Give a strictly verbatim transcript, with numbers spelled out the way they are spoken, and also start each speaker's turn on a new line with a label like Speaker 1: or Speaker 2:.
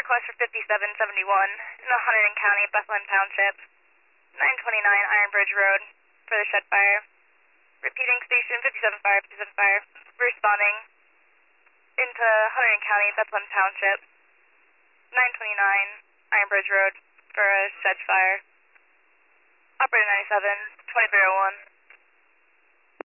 Speaker 1: request for fifty-seven seventy-one in the Hunterdon County, Bethlehem Township, nine twenty-nine Iron Bridge Road for the shed fire. Repeating station fifty-seven fire, fifty-seven fire, responding into Hunterdon County, Bethlehem Township, nine twenty-nine Iron Bridge Road for a shed fire. Operator ninety-seven, twenty-three oh one.